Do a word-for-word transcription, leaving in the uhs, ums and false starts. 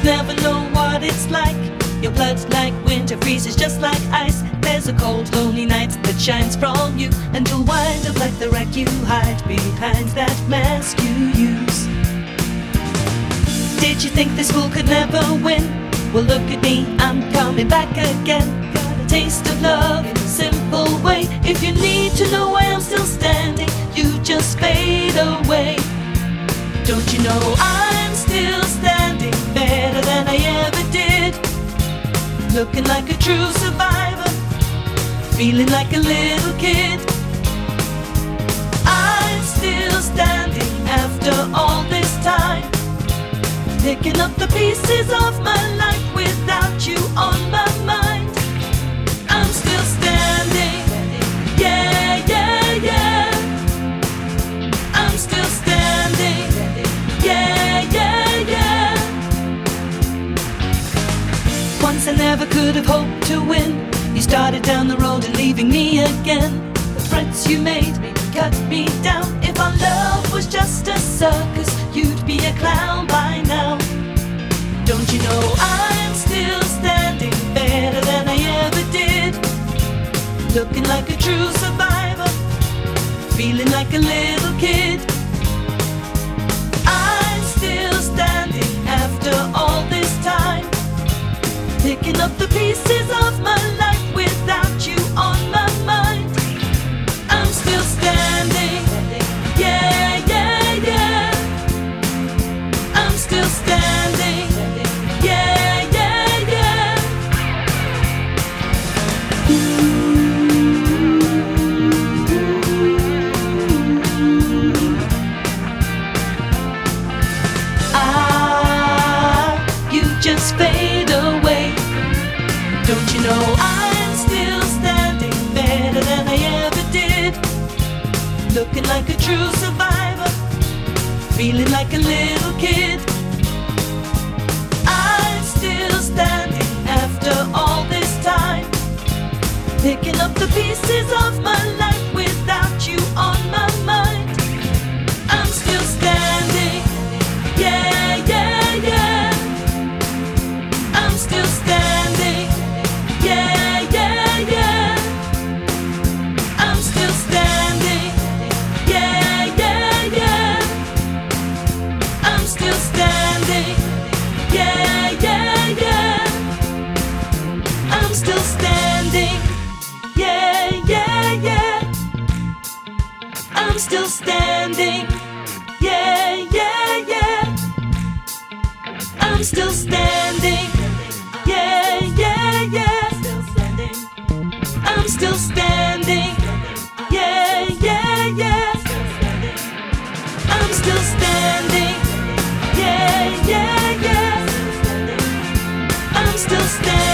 never know what it's like. Your blood's like winter, freezes just like ice. There's a cold, lonely night that shines from you, and you'll wind up like the wreck you hide behind that mask you use. Did you think this fool could never win? Well, look at me, I'm coming back again. Got a taste of love in a simple way. If you need to know why I'm still standing, you just fade away. Don't you know I'm still standing, better than I ever did, looking like a true survivor, feeling like a little kid. I'm still standing after all this time, picking up the pieces of my life without you on my mind. I'm still standing, yeah, yeah, yeah. I'm still standing, yeah, yeah, yeah. Once I never could have hoped to win. You started down the road and leaving me again. The threats you made me cut me down. If our love was just a circus, you'd be a clown by now. Don't you know I'm still standing, better than I ever did, looking like a true survivor, feeling like a little kid. I'm still standing after all this time, picking up the pieces of my life without you on my mind. I'm still standing, yeah, yeah, yeah. I'm still standing, yeah, yeah, yeah. Ah, you just fade away. Don't you know I'm still standing, better than I ever did, looking like a true survivor, feeling like a little kid. I'm still standing after all this time, picking up the pieces of my life without you on my mind. I'm still standing, yeah, yeah, yeah. I'm still standing, yeah, yeah, yeah. I'm still standing, yeah, yeah, yeah. I'm still standing, yeah, yeah, yeah. I'm still standing, yeah, yeah, yeah. I'm still standing, yeah, yeah, yeah. I'm still standing, yeah, yeah, yeah. I'm still standing, yeah, yeah, yeah. I'm still standing, yeah, yeah, yeah. I'm still standing.